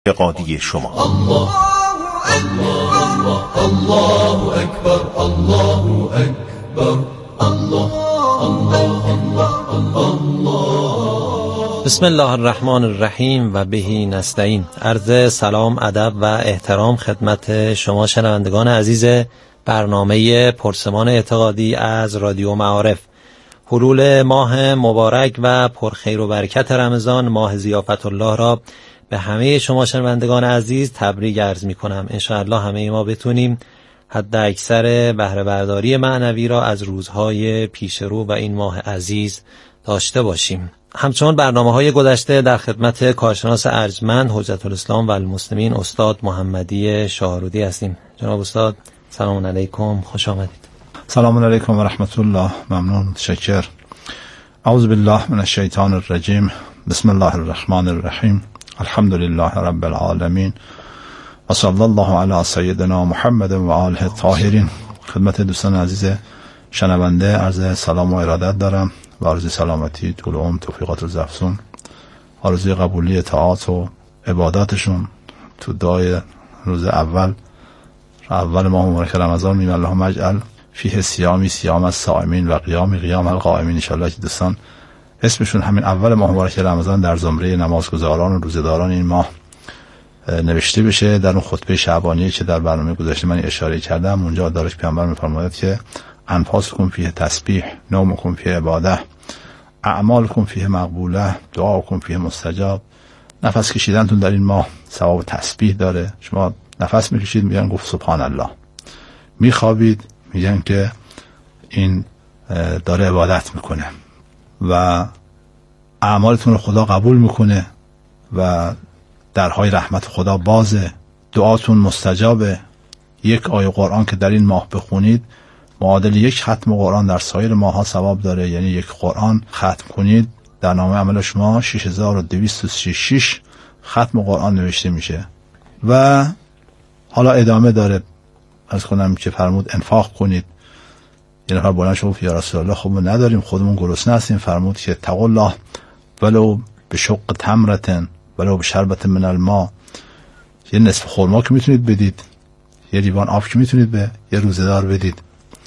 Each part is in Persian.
اعتقادی شما. الله الله الله اکبر، الله اکبر، الله الله الله الله. بسم الله الرحمن الرحیم و بهی نستعین. عرض سلام، ادب و احترام خدمت شما شنوندگان عزیز برنامه پرسمان اعتقادی از رادیو معارف. حلول ماه مبارک و پرخیر و برکت رمضان، ماه ضیافت الله را به همه شما شنوندگان عزیز تبریک عرض می کنم. انشاءالله همه ما بتونیم حد اکثر بهره برداری معنوی را از روزهای پیش رو و این ماه عزیز داشته باشیم. همچنان برنامه‌های گذشته در خدمت کارشناس ارجمند حجت الاسلام و المسلمین استاد محمدی شاهرودی هستیم. جناب استاد سلام علیکم، خوش آمدید. سلام علیکم و رحمت الله. ممنون، متشکر. اعوذ بالله من الشیطان الرجیم. بسم الله الرحمن الرحیم. الحمد لله رب العالمین و صلی الله علی سیدنا محمد و آله الطاهرین. خدمت دوستان عزیز شنونده عرض سلام و ارادت دارم و آرزوی سلامتی، طول عمر، توفیقات روز افزون، آرزوی قبولی اطاعات و عباداتشون تو دعای روز اول ماه مبارک رمضان. میگم اللهم اجعل فیه صیامی صیام الصائمین و قیامی قیام القائمین. ان شاء الله که دوستان اسمشون همین اول ماه مبارک رمضان در زمره نمازگزاران و روزداران این ماه نوشته بشه. در اون خطبه شعبانیه که در برنامه گذشته من اشاره کردم، اونجا دارش پیامبر می‌فرماید که انفاسکم فیه تسبیح، نومکم فیه عباده، اعمالکم فیه مقبوله، دعاکم فیه مستجاب. نفس کشیدنتون در این ماه ثواب تسبیح داره. شما نفس میکشید میگن گفت سبحان الله، میخوابید میگن که این داره عبادت میکنه و اعمالتون رو خدا قبول میکنه و درهای رحمت خدا بازه، دعاتون مستجابه. یک آیه قرآن که در این ماه بخونید معادل یک ختم قرآن در سایر ماه ها ثواب داره. یعنی یک قرآن ختم کنید در نامه عمل شما 6236 ختم قرآن نوشته میشه. و حالا ادامه داره. عرض کنم که فرمود انفاق کنید. یه نفر بلند شد یا رسول الله خب ما نداریم، خودمون گرسنه هستیم. فرمود که اتقوا الله ولو بشق تمرة ولو بشربة من الماء. یه نصف خرما که میتونید بدید، یه لیوان آب که میتونید به یه روزدار بدید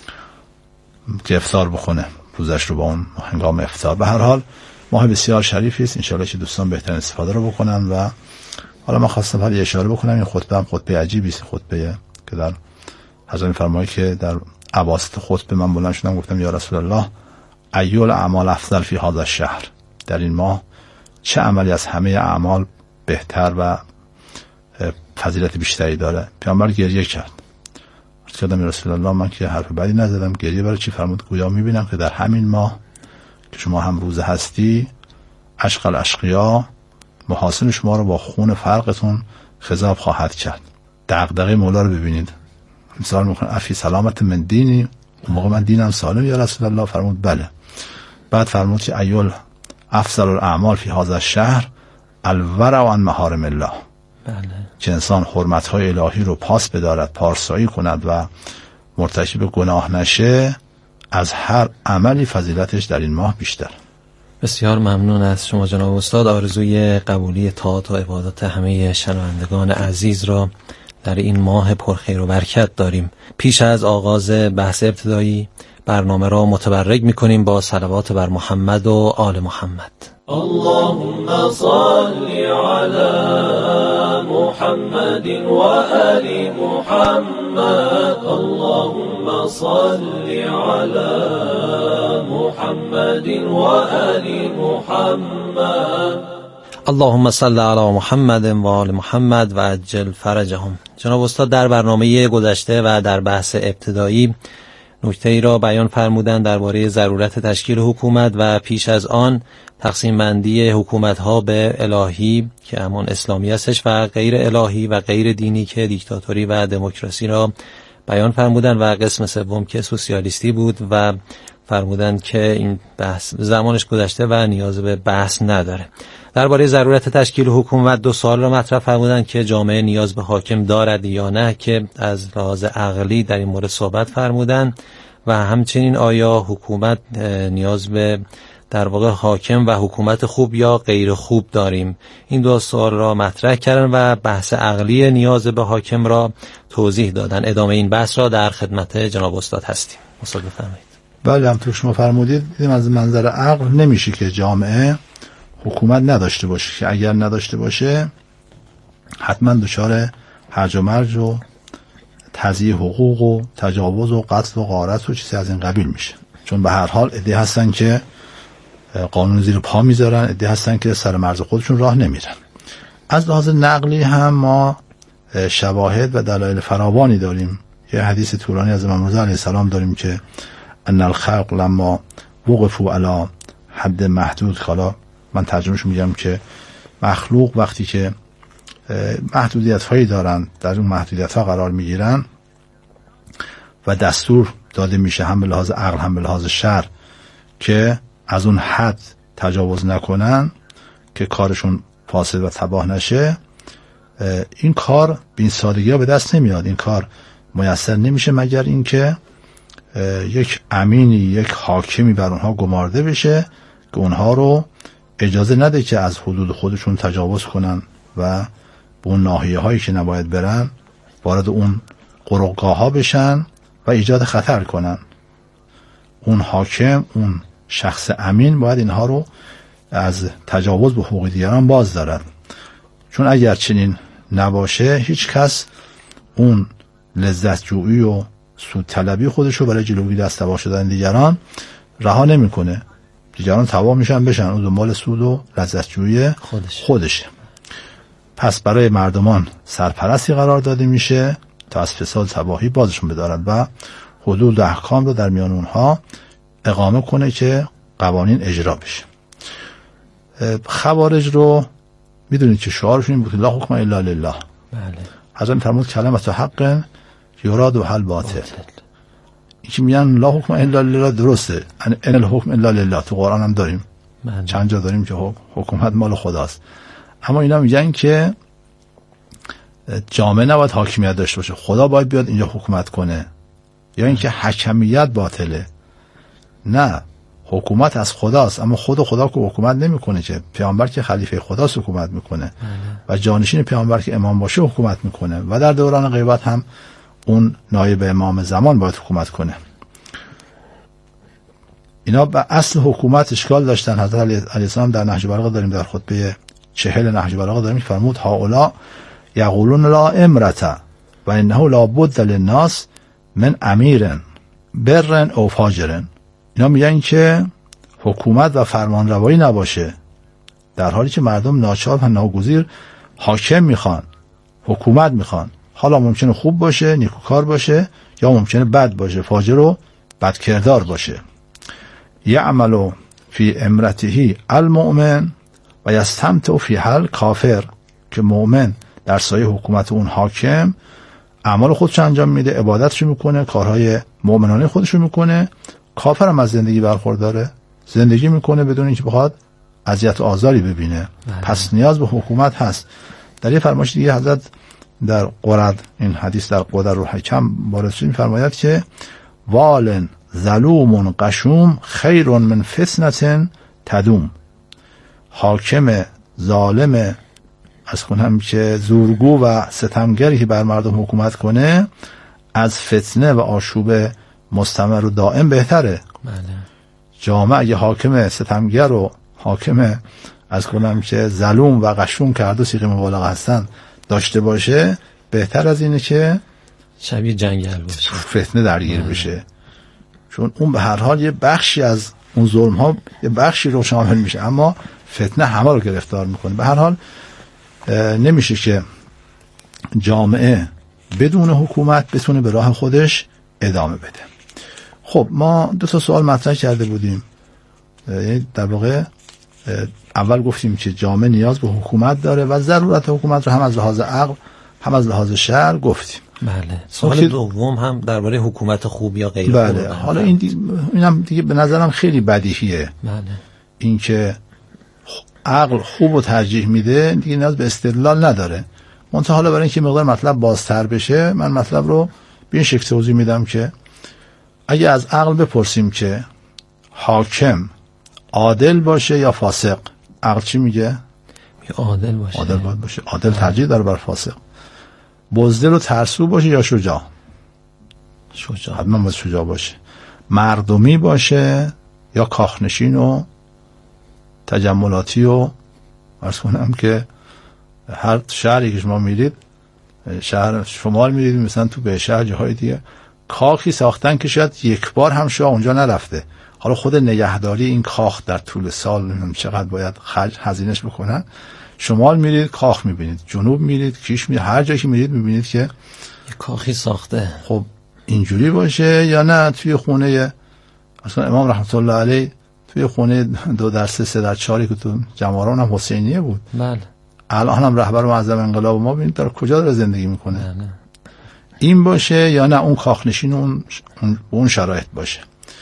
که افطار بخونه روزش رو با اون هنگام افطار. به هر حال ماه بسیار شریفی است. ان شاء الله که دوستان بهترین استفاده رو بکنن. و حالا من خواستم حالا اشاره بکنم این خطبه هم خطبه عجیبی است. خطبه که در حضرت فرمایی که در اواسط خطبه من بلند شدم گفتم یا رسول الله ایول اعمال افضل فی هذا الشهر، در این ماه چه عملی از همه اعمال بهتر و فضیلت بیشتری داره؟ پیامبر گریه کرد. عرض کردم یا رسول الله من که حرف بدی نزدم، گریه برای چی؟ فرمود گویا میبینم که در همین ماه که شما هم روزه هستی اشق الاشقیا محاسن شما رو با خون فرقتون خضاب خواهد کرد. دغدغه مولا رو ببینید. مثال میکنه افی سلامت من دینی، اون موقع من دینم سالم یا رسول الله؟ فرمود بله. بعد فرمود که ایول افضل الاعمال فی هذا الشهر الورع عن محارم الله. بله. که انسان حرمت‌های الهی رو پاس بدارد، پارسایی کند و مرتکب گناه نشه، از هر عملی فضیلتش در این ماه بیشتر. بسیار ممنون از شما جناب استاد. آرزوی قبولی طاعات و عبادات همه شنوندگان عزیز را در این ماه پرخیر و برکت داریم. پیش از آغاز بحث ابتدایی برنامه را متبرک می‌کنیم با صلوات بر محمد و آل محمد. اللهم صل علی محمد و آل محمد. اللهم صل علی محمد و آل محمد. اللهم صل علی محمد و آل محمد و عجل فرجهم. جناب استاد در برنامه گذشته و در بحث ابتدایی نکته‌ای را بیان فرمودند درباره ضرورت تشکیل حکومت و پیش از آن تقسیم بندی حکومت‌ها به الهی که همان اسلامی هستش و غیر الهی و غیر دینی که دیکتاتوری و دموکراسی را بیان فرمودند و قسم سوم که سوسیالیستی بود و فرمودند که این بحث زمانش گذشته و نیاز به بحث نداره. درباره ضرورت تشکیل حکومت دو سوال را مطرح فرمودند که جامعه نیاز به حاکم دارد یا نه، که از لحاظ عقلی در این مورد صحبت فرمودند و همچنین آیا حکومت نیاز به در واقع حاکم و حکومت خوب یا غیر خوب داریم؟ این دو سوال را مطرح کردن و بحث عقلی نیاز به حاکم را توضیح دادن. ادامه این بحث را در خدمت جناب استاد هستیم. استاد بفرمایید. بله، همونطور شما فرمودید، دیدیم از منظر عقل نمیشه که جامعه حکومت نداشته باشه، که اگر نداشته باشه حتما دچار هرج و مرج و تضییع حقوق و تجاوز و قتل و غارت و چیزی از این قبیل میشه. چون به هر حال عده هستن که قانون زیر پا میذارن، عده هستن که سر مرز خودشون راه نمیرن. از لحاظ نقلی هم ما شواهد و دلایل فراوانی داریم. یه حدیث طولانی از امام رضا علیه السلام داریم که ان الخلق لما وقفوا علی حد محدود، حالا من ترجمهش میگم که مخلوق وقتی که محدودیت هایی دارن، در اون محدودیت ها قرار میگیرن و دستور داده میشه هم به لحاظ عقل هم به لحاظ شرع که از اون حد تجاوز نکنن که کارشون فاسد و تباه نشه، این کار به این سادگی ها به دست نمیاد. این کار میسر نمیشه مگر اینکه یک امینی، یک حاکمی بر اونها گمارده بشه که اونها رو اجازه نده که از حدود خودشون تجاوز کنن و به اون ناحیه هایی که نباید برن وارد اون قرقگاه ها بشن و ایجاد خطر کنن. اون حاکم، اون شخص امین باید اینها رو از تجاوز به حقوق دیگران باز دارد. چون اگر چنین نباشه هیچ کس اون لذت جویی و سود طلبی خودش رو برای جلوگیری از تباه شدن دیگران رها نمیکنه. دیگران تباه میشن بشن، اون دنبال سود و لذت جویی خودشه. پس برای مردمان سرپرستی قرار داده میشه تا از فساد تباهی بازشون بدارد و حدود و احکام رو در میان اونها اقامه کنه که قوانین اجرا بشه. خوارج رو میدونید که شعارشون این بود لا حکم الا لله. بله. حضرت فرمود کلمت حق یراد و حل باطل. این که میگن لا حکم الا لله درسته، ان الحکم الا لله تو قرآن هم داریم. بله. چند جا داریم که حکومت مال خداست. اما اینا میگن که جامعه نباید حاکمیت داشته باشه، خدا باید بیاد اینجا حکومت کنه، یا اینکه حکمیت باطله. نه، حکومت از خداست، اما خدا که حکومت نمیکنه، که پیامبر که خلیفه خداست حکومت میکنه و جانشین پیامبر که امام باشه حکومت میکنه و در دوران غیبت هم اون نایب امام زمان باید حکومت کنه. اینا به اصل حکومت اشکال داشتن. حضرت علیه السلام در نهج البلاغه داریم، در خطبه 40 نهج البلاغه داریم که فرمود هؤلاء یقولون لا امرته و انه لا بد للناس من امیر بر او فاجر. اینا میگن که حکومت و فرمان روایی نباشه، در حالی که مردم ناچار و ناگزیر حاکم میخوان، حکومت میخوان. حالا ممکنه خوب باشه، نیکوکار باشه، یا ممکنه بد باشه، فاجر و بدکردار باشه. یعمل فی امرته المؤمن و یستمتع فی حل کافر، که مؤمن در سایه حکومت اون حاکم اعمال خودش انجام میده، عبادتشو میکنه، کارهای مؤمنانه خودشو میکنه. کافر هم از زندگی برخورداره، زندگی میکنه بدون اینکه بخواد اذیت و آزاری ببینه. پس نیاز به حکومت هست. در یه فرمایش دیگه حضرت در قرد، این حدیث در قدر رو حکم وارد شده، میفرماید که وال ظلوم قشوم خیر من فتنه تدوم. حاکم ظالم از کنم که زورگو و ستمگری که بر مردم حکومت کنه از فتنه و آشوب مستمر و دائم بهتره. بله. جامعه اگه حاکم ستمگر و حاکم از کنم که ظلوم و قشوم که هر دو صیغه مبالغه هستن داشته باشه، بهتر از اینه که شبیه جنگل باشه، فتنه درگیر بشه. چون اون به هر حال یه بخشی از اون ظلم ها یه بخشی رو شامل میشه، اما فتنه همه رو گرفتار میکنه. به هر حال نمیشه که جامعه بدون حکومت بتونه به راه خودش ادامه بده. خب ما دو تا سوال مطرح کرده بودیم. در واقع اول گفتیم که جامعه نیاز به حکومت داره و ضرورت حکومت رو هم از لحاظ عقل هم از لحاظ شرع گفتیم. بله. سوال دوم هم درباره حکومت خوب یا غیر خوب. بله. حالا اینم دیگه به نظرم خیلی بدیهیه. بله. این که عقل خوب و ترجیح میده دیگه نیاز به استدلال نداره. منتها حالا برای اینکه مقدار مطلب بازتر بشه، من مطلب رو به این شکل توضیح میدم که اگه از عقل بپرسیم که حاکم عادل باشه یا فاسق؟ عقل چی میگه؟ عادل باشه. عادل باید باشه. عادل ترجیح داره بر فاسق. بزدل و ترسو باشه یا شجاع؟ شجاع. حتما باید شجاع باشه. مردمی باشه یا کاخنشین و تجملاتی و عرض کنم که هر شهری که شما میرید، شهر شمال میرید مثلا تو به شهر جاهای دیگه کاخی ساختن که شاید یک بار هم شاه اونجا نرفته، حالا خود نگهداری این کاخ در طول سال نمیدونم چقدر باید هزینه‌اش بکنن. شمال میرید کاخ میبینید، جنوب میرید کیش میرید، هر جایی که میرید میبینید که یک کاخی ساخته. خب اینجوری باشه یا نه توی خونه اصلا امام رحمت الله علیه توی خونه 2 در 3 3 در 4 که تو جماران هم حسینیه بود. بله. الان هم رهبر معظم انقلاب ما ببینید در کجا داره زندگی میکنه. بله. این باشه یا نه اون کاخنشین اون شرایط باشه.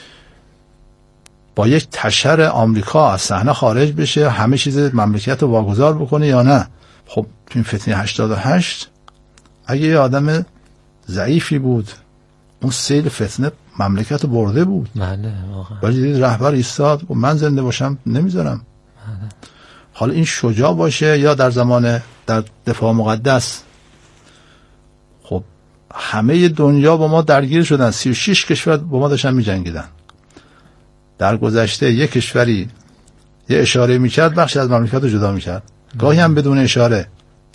با یک تشر آمریکا از صحنه خارج بشه، همه چیز مملکت رو واگذار بکنه یا نه؟ خب تو این فتنه 88 اگه یه آدم ضعیفی بود اون سیل فتنه مملکت رو برده بود. بله واقعا. ولی دید رهبر ایستاد و من زنده باشم نمیذارم. بله. حالا این شجاع باشه یا در زمان در دفاع مقدس. خب همه دنیا با ما درگیر شدن، 36 کشور با ما داشتن می‌جنگیدن. در گذشته یک کشوری یه اشاره میکرد بخشی از مملکت رو جدا میکرد، گاهی هم بدون اشاره.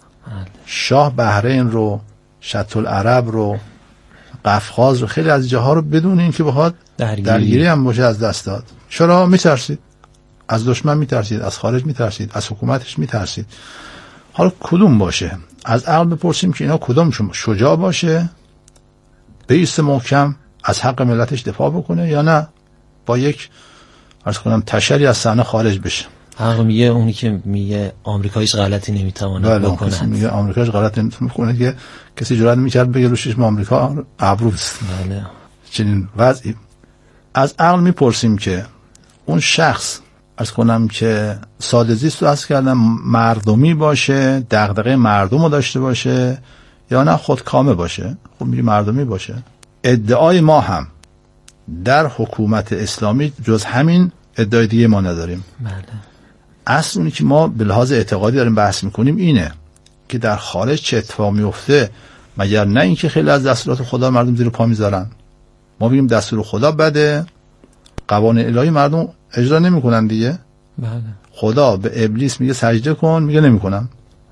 شاه بحرین رو، شط العرب رو، قفقاز رو، خیلی از جاها رو بدون این که بخواد درگیری هم باشه از دست داد. چرا؟ میترسید از دشمن، میترسید از خارج، میترسید از حکومتش، میترسید. حالا کدوم باشه؟ از عقل بپرسیم که اینا کدوم شجاع باشه، بایسته محکم از حق ملتش دفاع بکنه، یا نه با یک عرض کنم تشری از صحنه خارج بشه. عقل میگه اونی که میگه آمریکاییش غلطی نمیتونه بکنه، میگه آمریکاییش غلطی نمیتونه بکنه که کسی جرئت نمیکرد بگه روشش آمریکا ابروست. بله. چنین وضعی. از عقل میپرسیم که اون شخص عرض کنم که ساده زیست رو عرض کردم مردمی باشه، دغدغه مردم رو داشته باشه، یا نه خودکامه باشه. خب میگه مردمی باشه. ادعای ما هم در حکومت اسلامی جز همین ادعای دیگه ما نداریم. بله. اصل اونی که ما به لحاظ اعتقادی داریم بحث میکنیم اینه که در خارج چه اتفاق میفته، مگر نه اینکه خیلی از دستورات خدا مردم زیر پا میذارن. ما بگیم دستور خدا بده، قوانین الهی مردم اجرا نمیکنن دیگه. بله. خدا به ابلیس میگه سجده کن، میگه نمیکنم.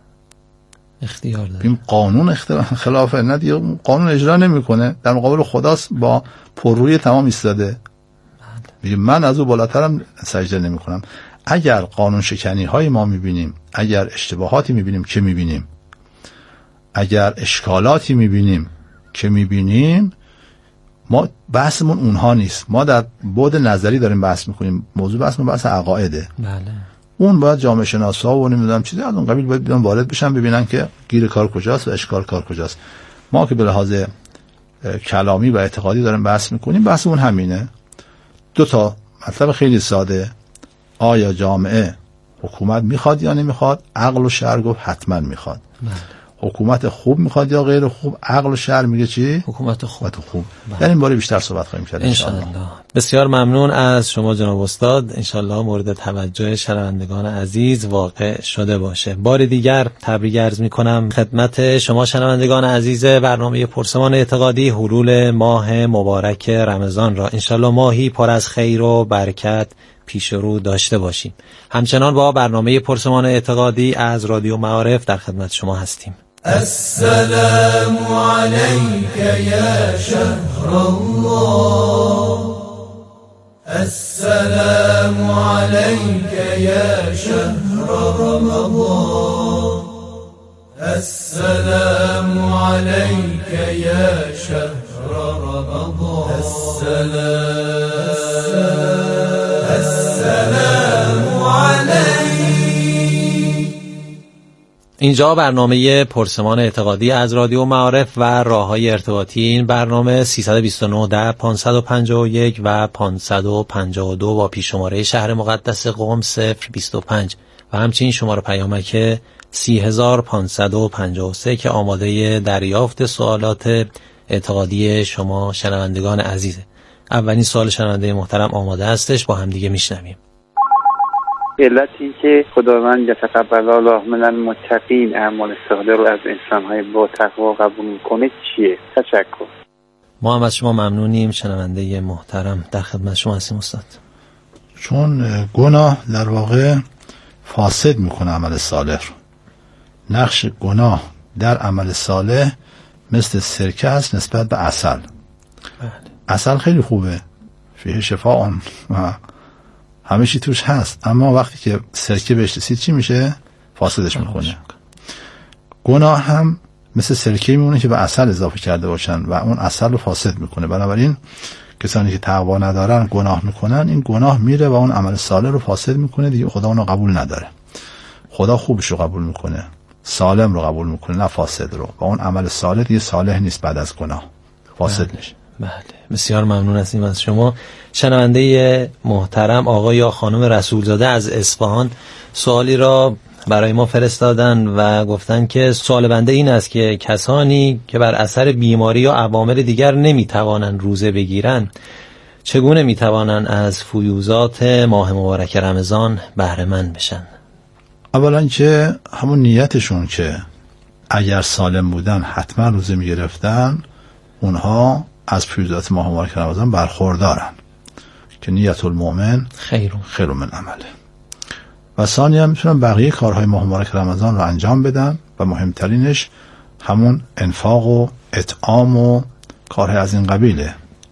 اختیار داره. این قانون خلافه، نه دیگه قانون اجرا نمیکنه، در مقابل خداست با پررویی تمام ایستاده. میگه من از او بالاترم، سجده نمیکنم. اگر قانون شکنی های ما میبینیم، اگر اشتباهاتی میبینیم که میبینیم، اگر اشکالاتی میبینیم که میبینیم، ما بحثمون اونها نیست. ما در بعد نظری داریم بحث میکنیم. موضوع بحثمون بحث عقایده. بله. اون باید جامعه شناسا و نمیدونم چیزی از اون قبیل باید بیان وارد بشن، ببینن که گیر کار کجاست و اشکال کار کجاست. ما که به لحاظ کلامی و اعتقادی داریم بحث میکنیم، بحثمون همینه. 2 تا مطلب خیلی ساده: آیا جامعه حکومت میخواد یا نمیخواد؟ عقل و شرع گفت حتما میخواد. حکومت خوب میخواد یا غیر خوب؟ عقل و شرع میگه چی؟ حکومت خوب. در این باره بیشتر صحبت خواهیم کرد انشاءالله. بسیار ممنون از شما جناب استاد. انشاءالله مورد توجه شنوندگان عزیز واقع شده باشه. بار دیگر تبریک عرض میکنم خدمت شما شنوندگان عزیز برنامه پرسمان اعتقادی حلول ماه مبارک رمضان را. انشاءالله ماهی پر از خیر و برکت پیش رو داشته باشیم. همچنان با برنامه پرسمان اعتقادی از رادیو معارف در خدمت شما هستیم. السلام عليك يا شهر الله، السلام عليك يا شهر رمضان، السلام عليك يا شهر رمضان، السلام عليك. اینجا برنامه پرسمان اعتقادی از رادیو معارف و راههای ارتباطی. این برنامه 329 در 551 و 552 با پیش‌شماره شهر مقدس قم 025 و همچنین شماره پیامک 30553 که آماده دریافت سوالات اعتقادی شما شنوندگان عزیزه. اولین سوال شنونده محترم آماده هستش، با هم دیگه میشنویم. علت این که خداوند یتقبل الله من المتقین اعمال صالح رو از انسان‌های با تقوا قبول میکنه چیه؟ تشکر. ما هم از شما ممنونیم شنونده محترم. در خدمت شما هستیم استاد. چون گناه در واقع فاسد میکنه عمل صالح رو. نقش گناه در عمل صالح مثل سرکه است نسبت به عسل. عسل خیلی خوبه، فیه شفاء و همه چی توش هست، اما وقتی که سرکه بهش رسید چی میشه؟ فاسدش میکنه. گناه هم مثل سرکه میمونه که به عسل اضافه کرده باشن و اون عسل رو فاسد میکنه. بنابراین کسانی که تقوا ندارن گناه میکنن، این گناه میره و اون عمل صالح رو فاسد میکنه. دیگه خدا اونو قبول نداره. خدا خوبش رو قبول میکنه، سالم رو قبول میکنه، نه فاسد رو. و اون عمل صالح دیگه صالح نیست، بعد از گناه فاسد میشه. بله، بسیار ممنون هستیم از شما. شنونده محترم آقای یا خانم رسولزاده از اصفهان سوالی را برای ما فرستادن و گفتن که سوال بنده این است که کسانی که بر اثر بیماری یا عوامل دیگر نمیتوانند روزه بگیرند چگونه میتوانند از فیوضات ماه مبارک رمضان بهره مند بشن؟ اولا که همون نیتشون که اگر سالم بودن حتما روزه میگرفتن، اونها از فیوضات ماه مبارک رمضان برخوردارن که نیت المؤمن خیر من عمله. و ثانی هم میتونن بقیه کارهای ماه مبارک رمضان رو انجام بدن و مهمترینش همون انفاق و اطعام و کارهای از این قبیله.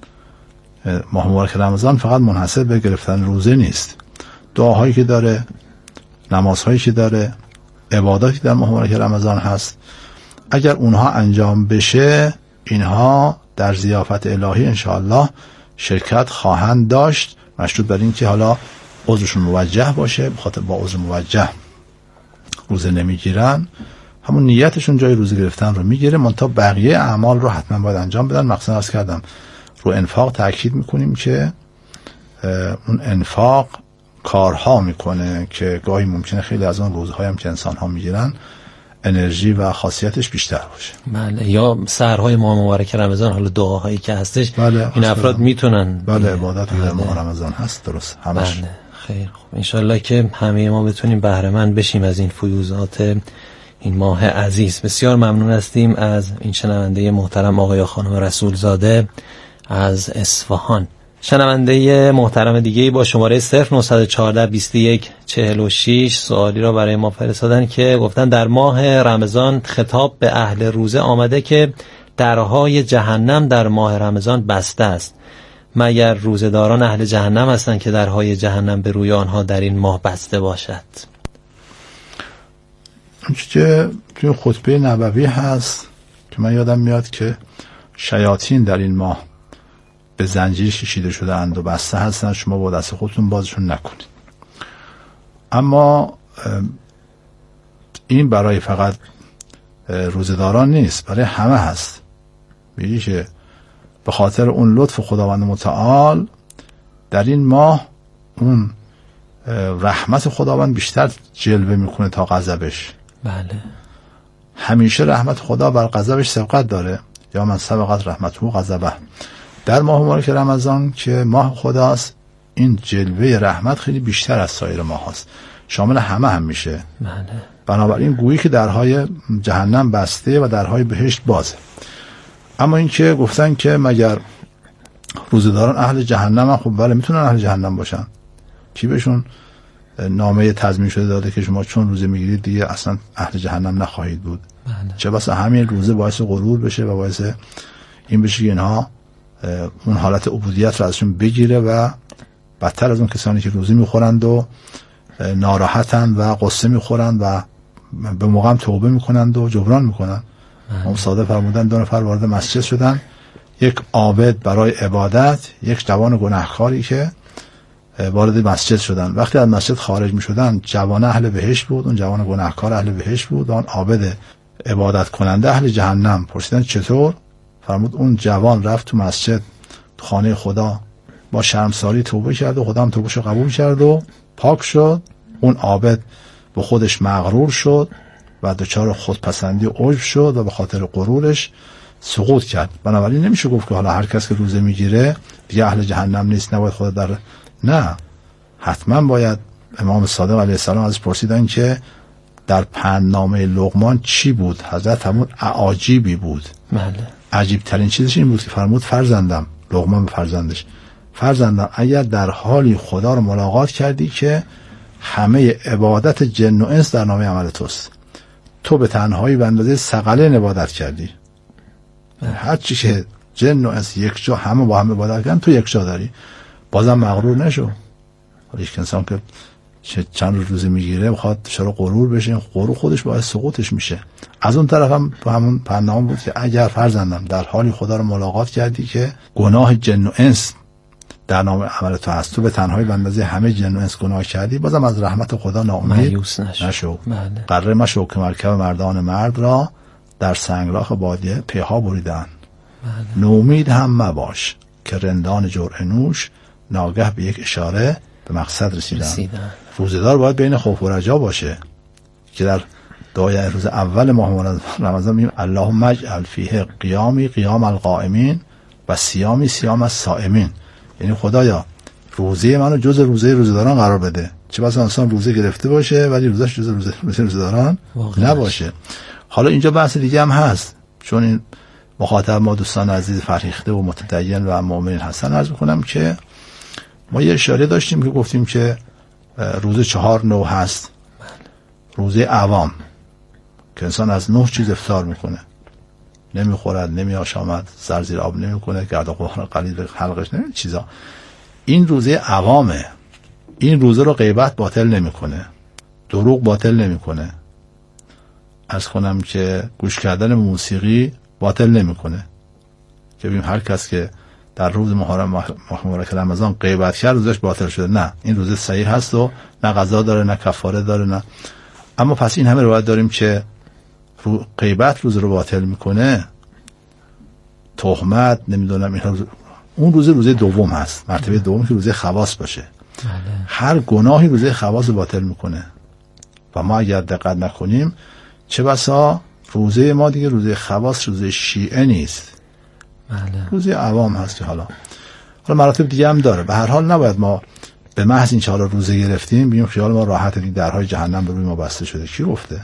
ماه مبارک رمضان فقط منحصر به گرفتن روزه نیست، دعاهایی که داره، نمازهایی که داره، عباداتی در ماه مبارک رمضان هست. اگر اونها انجام بشه، اینها در ضیافت الهی انشاءالله شرکت خواهند داشت، مشروط بر این که حالا عذرشون موجه باشه. بخاطر با عذر موجه روزه نمیگیرن، همون نیتشون جای روزه گرفتن رو میگیره، منتها بقیه اعمال رو حتما باید انجام بدن. مقصد عرض کردم رو انفاق تاکید میکنیم که اون انفاق کارها میکنه که گاهی ممکنه خیلی از اون روزهایی هم که انسان ها میگیرن انرژی و خاصیتش بیشتر باشه. بله، یا سحرهای ماه مبارک رمضان، حالا دعاهایی که هستش، بله، این افراد میتونن. بله، عبادتی در ماه رمضان هست، درست همش. بله، خیر خوب. انشالله که همه ما بتونیم بهره مند بشیم از این فیوضات این ماه عزیز. بسیار ممنون هستیم از این شنونده محترم آقای خانم رسولزاده از اصفهان. شنونده محترم دیگه‌ای با شماره 0914 21 46 سوالی را برای ما فرستادن که گفتن در ماه رمضان خطاب به اهل روزه آمده که درهای جهنم در ماه رمضان بسته است. مگر روزه‌داران اهل جهنم هستند که درهای جهنم به روی آنها در این ماه بسته باشد؟ که توی خطبه نبوی هست که من یادم میاد که شیاطین در این ماه به زنجیر کشیده شده اند و بسته هستند، شما با دست خودتون بازشون نکنید. اما این برای فقط روزه‌داران نیست، برای همه هست. میگه که به خاطر اون لطف خداوند متعال در این ماه اون رحمت خداوند بیشتر جلوه میکنه تا غضبش. بله، همیشه رحمت خدا بر غضبش سبقت داره، یا من سبقت رحمته غضبه. در ماه مبارک رمضان که ماه خداست، این جلوه رحمت خیلی بیشتر از سایر ماه هست، شامل همه هم میشه. بله. بنابراین گویی که درهای جهنم بسته و درهای بهشت بازه. اما این که گفتن که مگر روزه‌داران اهل جهنم هم، خب بله میتونن اهل جهنم باشن. کی بهشون نامه تضمین شده داده که شما چون روزه میگیرید دیگه اصلا اهل جهنم نخواهید بود؟ بله. چه بسا همین روزه باعث غرور بشه و باعث این بشه که اینها اون حالت عبودیت رو ازشون بگیره و بدتر از اون کسانی که روزه میخورند و ناراحتند و قصه میخورند و به موقع هم توبه میکنند و جبران میکنند. اون ساده فرمودن 2 نفر وارد مسجد شدن، یک عابد برای عبادت، یک جوان گناهکاری که وارد مسجد شدن. وقتی از مسجد خارج میشدن، جوان اهل بهشت بود، اون جوان گناهکار اهل بهشت بود، اون عابد عبادت کننده اهل جهنم. پرسیدن چطور؟ فرمود اون جوان رفت تو مسجد، تو خانه خدا، با شرمساری توبه کرد و خدا هم توبهشو قبول کرد و پاک شد. اون عابد به خودش مغرور شد و دچار خودپسندی و عجب شد و به خاطر غرورش سقوط کرد. بنابراین نمیشه گفت که حالا هر کس که روزه میگیره دیگه اهل جهنم نیست، نباید خدا در، نه، حتما باید امام صادق علیه السلام ازش پرسیدن که در پندنامه لقمان چی بود؟ حضرت فرمود اعاجیبی بود. بله. عجیب ترین چیزش این بود که فرمود فرزندم، لقمان به فرزندش، فرزندم اگر در حالی خدا رو ملاقات کردی که همه عبادت جن و انس در نامه عمل توست، تو به تنهایی به اندازه ثقلین عبادت کردی، هر چی که جن و انس یک جا همه با هم عبادت کردن تو یک جا داری، بازم مغرور نشو. یک انسان که چند روزی میگیره بخواد چرا غرور بشه، غرور خودش باعث سقوطش میشه. از اون طرف هم تو همون پندنامه بود که اگر فرزندم در حالی خدا رو ملاقات کردی که گناه جن و انس در نام عمل تو هست، تو به تنهایی به اندازه همه جن و انس گناه کردی، بازم از رحمت خدا ناامید نشو. قره مشو که مرکب مردان مرد را در سنگلاخ بادیه پیها بریدن. نومید هم مباش که رندان جرعه نوش ناگه به یک اشاره به مقصد رسیدن. روزدار باید بین خوف و رجا باشه که در دعای روز اول ماه رمضان میگیم اللهم اجعل فیه قیامی قیام القائمین و صیامی صیام الصائمین، یعنی خدایا روزه منو جز روزه روزداران قرار بده. چه بسا انسان روزه گرفته باشه ولی روزش جز روزه روزداران نباشه. حالا اینجا بحث دیگه هم هست، چون این مخاطب ما دوستان عزیز فرهیخته و متدین و مؤمنین هستن، عرض میکنم که ما یه اشاره داشتیم که گفتیم که روزه 4 نوع هست. روزه عوام که انسان از 9 چیز افطار میکنه، نمیخورد، نمیآشامد، سر زیر آب نمیکنه، گرد و غبار قلیل به حلقش نمیره چیزا. این روزه عوامه. این روزه رو غیبت باطل نمیکنه، دروغ باطل نمیکنه، عرض کنم که گوش کردن موسیقی باطل نمیکنه. که ببین هر کس که در روز ماه مبارک رمضان غیبت کرد روزش باطل شده. نه، این روزه صحیح هست و نه قضا داره نه کفاره داره نه. اما پس این همه روایت داریم که غیبت روز رو باطل میکنه، تهمت نمیدونم این اون روزه دوم هست، مرتبه دوم که روزه خواص باشه. هر گناهی روزه خواص رو باطل میکنه و ما اگر دقت نکنیم چه بسا روزه ما دیگه روزه خواص روزه شیعه نیست، روزه عوام هست که حالا مراتب دیگه هم داره. به هر حال نباید ما به محض این 4 روزه گرفتیم بگیم خیال ما راحت، دیگه درهای جهنم به روی ما بسته شده. کی گفته؟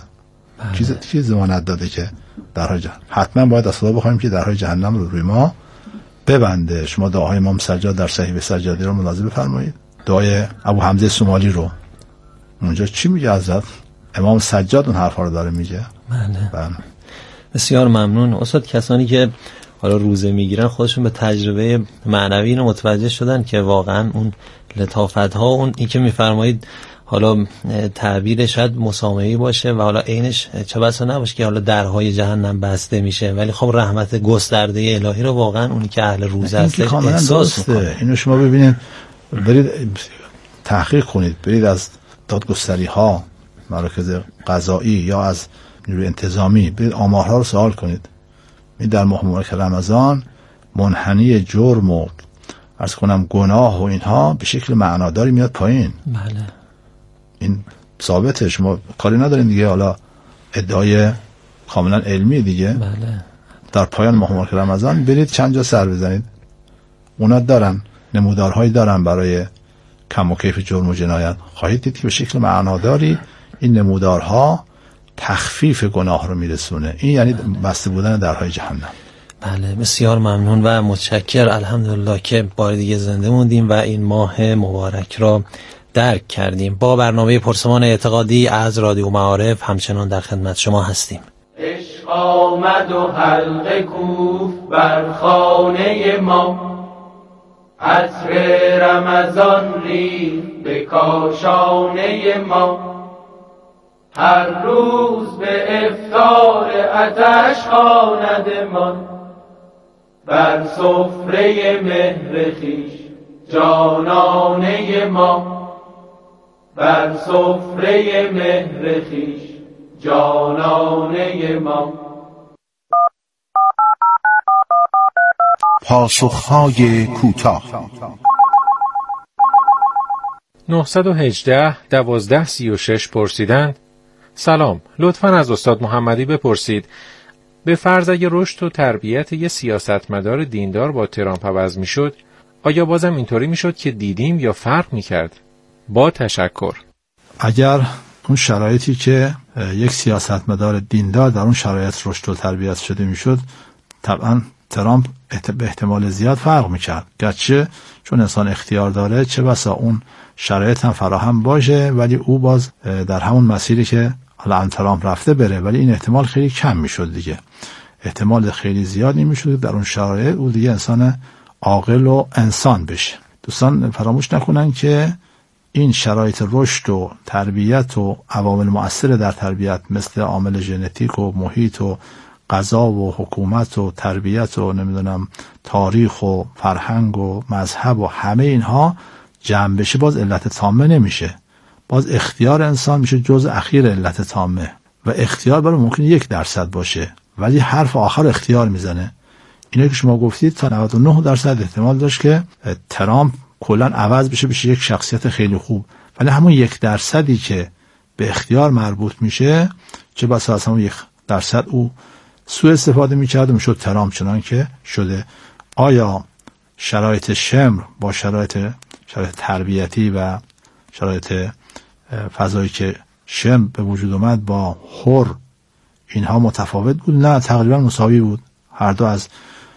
چیز ضمانت داده که درهای جهنم؟ حتما باید از خدا بخوایم که درهای جهنم رو روی ما ببنده. شما دعای امام سجاد در صحیفه سجادی رو ملاحظه بفرمایید، دعای ابو حمزه سومالی رو. اونجا چی میگه حضرت؟ امام سجاد اون حرفا رو داره میگه. بله. بسیار ممنون استاد. کسانی که حالا روزه میگیرن خودشون به تجربه معنوی اینو متوجه شدن که واقعا اون لطافت ها، اون این که میفرمایید حالا تعبیر شاید مسامحه‌ای باشه و حالا عینش چه بسا نباشه که حالا درهای جهنم بسته میشه، ولی خب رحمت گسترده الهی رو واقعا اونی که اهل روزه هست احساس میکنه. اینو شما ببینید، برید تحقیق کنید، برید از دادگستری ها، مراکز قضایی یا از نیروی انتظامی برید آمارها رو سوال کنید. این در ماه مبارک رمضان منحنی جرم و عرض کنم گناه و اینها به شکل معناداری میاد پایین. بله. این ثابته، شما کاری ندارین دیگه، حالا ادعای کاملا علمی دیگه. بله. در پایان ماه مبارک رمضان برید چند جا سر بزنید، اونا دارن نمودارهایی دارن برای کم و کیف جرم و جنایت، خواهید دید که به شکل معناداری این نمودارها تخفیف گناه رو میرسونه. این یعنی بسته بودن درهای جهنم. بله، بسیار ممنون و متشکر. الحمدلله که بار دیگه زنده موندیم و این ماه مبارک را درک کردیم. با برنامه پرسمان اعتقادی از رادیو معارف همچنان در خدمت شما هستیم. عشق آمد و حلقه کوف بر خانه ما، عطر رمضان ریخت به کاشانه ما، هر روز به افطار آتش خواندمان، بر سفره مهر خویش جانانه ما، بر سفره مهر خویش جانانه ما. پاسخهای کوتاه 918 1236 پرسیدند: سلام، لطفاً از استاد محمدی بپرسید به فرض اگه رشد و تربیت یه سیاستمدار دیندار با ترامپ عوض میشد، آیا بازم اینطوری میشد که دیدیم یا فرق میکرد؟ با تشکر. اگر اون شرایطی که یک سیاستمدار دیندار در اون شرایط رشد و تربیت شده میشد، طبعا ترامپ به احتمال زیاد فرق میکرد. گرچه چون انسان اختیار داره، چه بسا اون شرایط هم فراهم باشه ولی او باز در همون مسیری که الان ترامپ رفته بره، ولی این احتمال خیلی کم میشد دیگه. احتمال خیلی زیادی میشد در اون شرایط او دیگه انسان عاقل و انسان بشه. دوستان فراموش نکنن که این شرایط رشد و تربیت و عوامل مؤثر در تربیت مثل عامل ژنتیک و محیط و قضا و حکومت و تربیت و نمیدونم تاریخ و فرهنگ و مذهب و همه اینها جمع بشه باز علت تامه نمیشه. باز اختیار انسان میشه جزء اخیر علت تامه و اختیار برای ممکن 1% باشه ولی حرف آخر اختیار میزنه. اینه که شما گفتید تا 99% احتمال داشت که ترامپ کلا عوض بشه یک شخصیت خیلی خوب، ولی همون 1% که به اختیار مربوط میشه چه بسا از همون 1% او سوء استفاده میکرد و میشد ترامپ چنان که شده. آیا شرایط شمر با شرایط تربیتی و شرایط فضایی که شمر به وجود اومد با حر اینها متفاوت بود؟ نه، تقریبا مساوی بود. هر دو از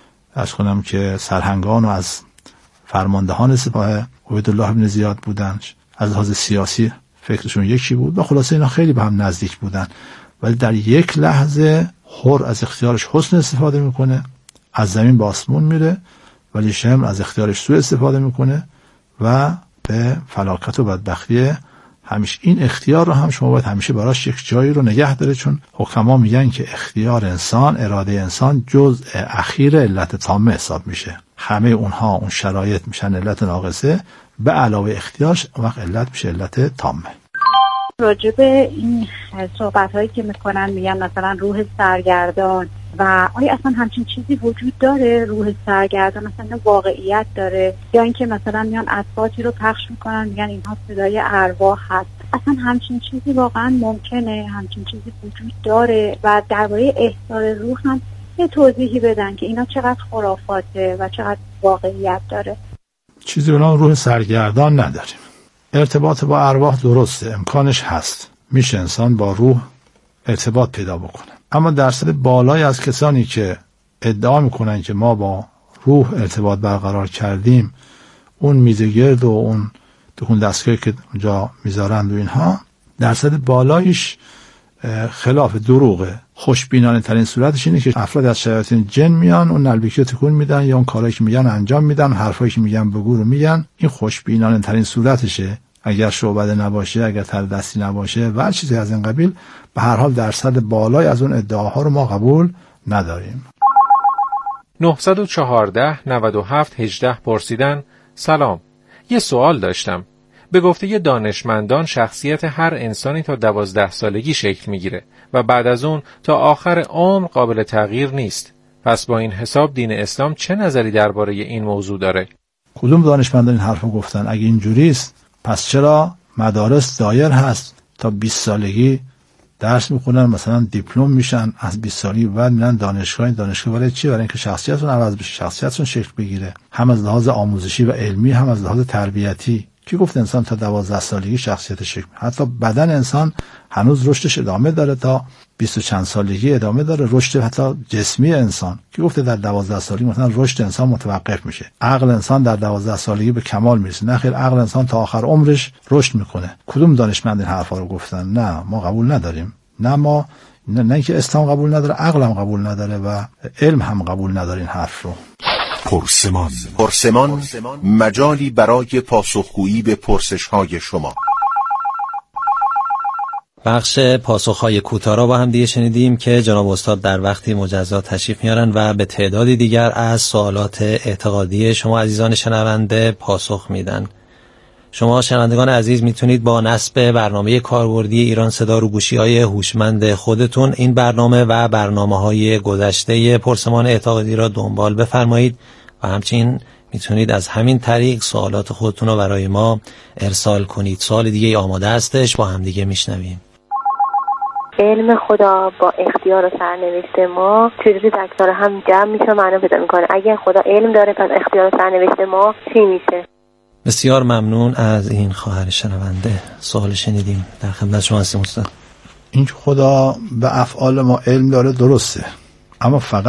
کنم که سرهنگان و از فرماندهان سپاه عبیدالله بن زیاد بودن، از لحاظ سیاسی فکرشون یکی بود و خلاصه اینا خیلی به هم نزدیک بودن، ولی در یک لحظه حر از اختیارش حسن استفاده میکنه، از زمین به آسمون میره، ولی شمر از اختیارش سوء استفاده میکنه و به فلاکت و بدبختی. همیشه این اختیار رو هم شما باید همیشه براش یک جایی رو نگه داره، چون حکما میگن که اختیار انسان، اراده انسان جزء اخیر علت تامه حساب میشه. همه اونها اون شرایط میشن علت ناقصه، به علاوه اختیارش اون وقت علت میشه علت تامه. راجب این صحبت هایی که میکنن میگن مثلا روح سرگردان و آیا اصلا همچین چیزی وجود داره؟ روح سرگردان مثلا واقعیت داره یا اینکه مثلا میان اصواتی رو پخش میکنن میگن اینها صدای ارواح هست؟ اصلا همچین چیزی واقعا ممکنه؟ همچین چیزی وجود داره؟ و درباره احضار روح هم یه توضیحی بدن که اینا چقدر خرافاته و چقدر واقعیت داره. چیزی به نام روح سرگردان نداریم. ارتباط با ارواح درسته، امکانش هست، میشه انسان با روح ارتباط پیدا بکنه، اما درصد بالایی از کسانی که ادعا میکنن که ما با روح ارتباط برقرار کردیم، اون میزه گرد و اون دستگاهی که اونجا میذارند و اینها، درصد بالایش خلاف دروغه. خوشبینانه ترین صورتش اینه که افراد از شیاطین جن میان اون نلبکی رو تکون میدن یا اون کارهایی که میگن انجام میدن، حرفایی که میگن بگو رو میگن. این خوشبینانه ترین صورتشه. اگر شعبده نباشه، اگر تر دستی نباشه و هر چیزی از این قبیل، به هر حال درصد بالای از اون ادعاها رو ما قبول نداریم. 914 97 18 پرسیدن: سلام، یه سوال داشتم. به گفته دانشمندان شخصیت هر انسانی تا 12 سالگی شکل میگیره و بعد از اون تا آخر عمر قابل تغییر نیست. پس با این حساب دین اسلام چه نظری درباره این موضوع داره؟ کدوم دانشمندان این حرفو گفتن؟ اگه اینجوریست پس چرا مدارس دایر هست تا 20 سالگی درس میخونن، مثلا دیپلم میشن، از 20 سالگی بعد میرن دانشگاه برای چی؟ برای اینکه شخصیتشون عوض بشه، شخصیتشون شکل بگیره، هم از لحاظ آموزشی و علمی هم از لحاظ تربیتی. کی گفت انسان تا 12 سالگی شخصیت شکل؟ حتی بدن انسان هنوز رشدش ادامه داره، تا 20 و چند سالگی ادامه داره رشد حتی جسمی انسان. کی گفته در 12 سالگی مثلا رشد انسان متوقف میشه؟ عقل انسان در 12 سالگی به کمال میرسه؟ نه خیر، عقل انسان تا آخر عمرش رشد میکنه. کدوم دانشمند این حرفا رو گفتن؟ نه، ما قبول نداریم. نه اینکه اسلام قبول نداره، عقل هم قبول نداره و علم هم قبول نداره این حرف رو. پرسمان مجالی برای پاسخگویی به پرسش‌های شما. بخش پاسخ‌های کوتاه را با هم دیگه شنیدیم که جناب استاد در وقتی مجزا تشریف میارن و به تعدادی دیگر از سوالات اعتقادی شما عزیزان شنونده پاسخ میدن. شما شنوندگان عزیز میتونید با نصب برنامه کاربردی ایران صدا رو گوشی‌های هوشمند خودتون این برنامه و برنامه‌های گذشته پرسمان اعتقادی را دنبال بفرمایید و همچنین میتونید از همین طریق سوالات خودتون رو برای ما ارسال کنید. سوال دیگه آماده هستش، با هم دیگه میشنویم. علم خدا با اختیار و سرنوشت ما چجوری در کنار هم جمع میشه، معنا پیدا میکنه؟ اگه خدا علم داره پس اختیار و سرنوشت ما چی میشه؟ بسیار ممنون از این خواهر شنونده. سوال شنیدیم، در خدمت شما هستیم استاد. این خدا به افعال ما علم داره، درسته، اما فقط